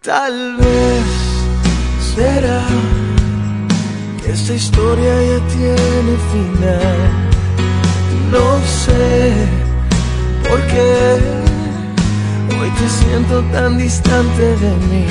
Tal vez será que esta historia ya tiene final. No sé por qué hoy te siento tan distante de mí.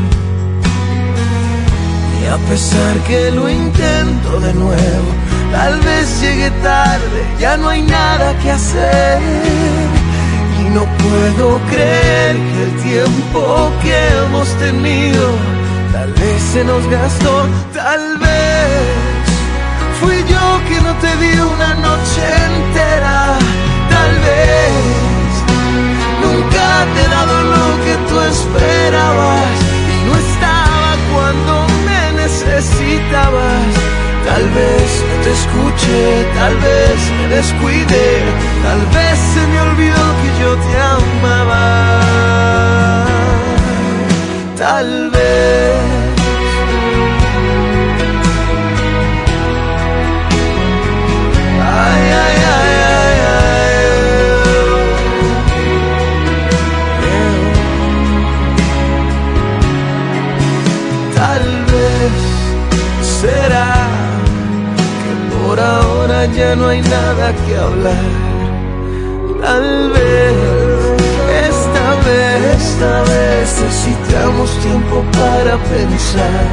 Y a pesar que lo intento de nuevo, tal vez llegue tarde, ya no hay nada que hacer. Y no puedo creer que el tiempo que hemos tenido tal vez se nos gastó. Tal vez fui yo que no te di una noche entera. Tal vez nunca te he dado lo que tú esperabas y no estaba cuando me necesitabas. Tal vez no te escuché, tal vez me descuidé, tal vez se me olvidó que yo te amaba. Tal vez. Ay, ay, ay, ay, ay. Tal vez será por ahora ya no hay nada que hablar. Tal vez, esta vez necesitamos tiempo para pensar.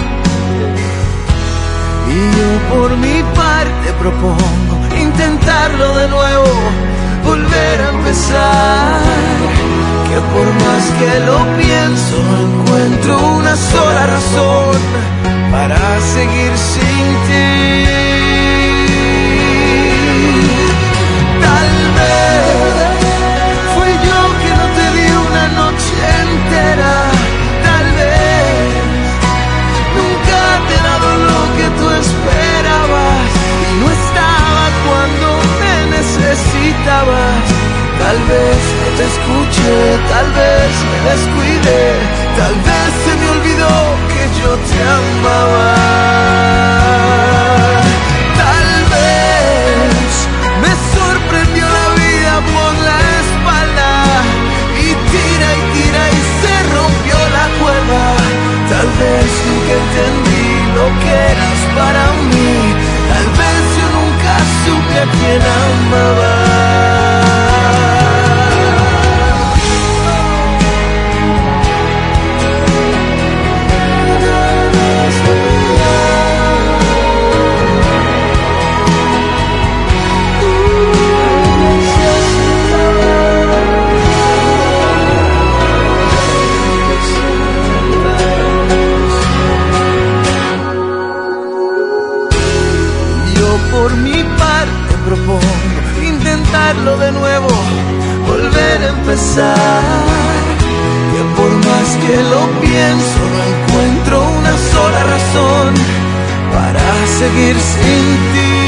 Y yo por mi parte propongo intentarlo de nuevo, volver a empezar. Que por más que lo pienso, no encuentro una sola razón para seguir sin ti. Tal vez fui yo que no te di una noche entera. Tal vez nunca te he dado lo que tú esperabas y no estaba cuando me necesitabas. Tal vez no te escuché, tal vez me descuidé, tal vez se me olvidó que yo te amaba. Tal vez me sorprendió la vida por la espalda y tira y se rompió la cuerda. Tal vez nunca entendí lo que eras para mí. Tal vez yo nunca supe a quién amaba. Por mi parte propongo intentarlo de nuevo, volver a empezar. Que por más que lo pienso, no encuentro una sola razón para seguir sin ti.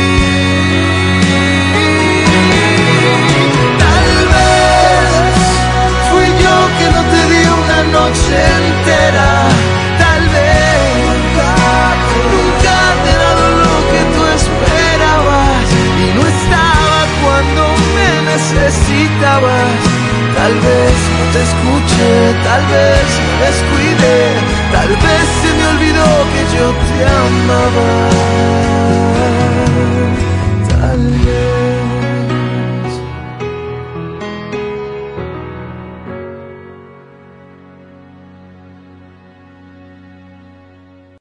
Tal vez fui yo que no te di una noche entera. Tal vez nunca te he dado lo que tú esperabas y no estaba cuando me necesitabas. Tal vez no te escuché, tal vez me descuidé.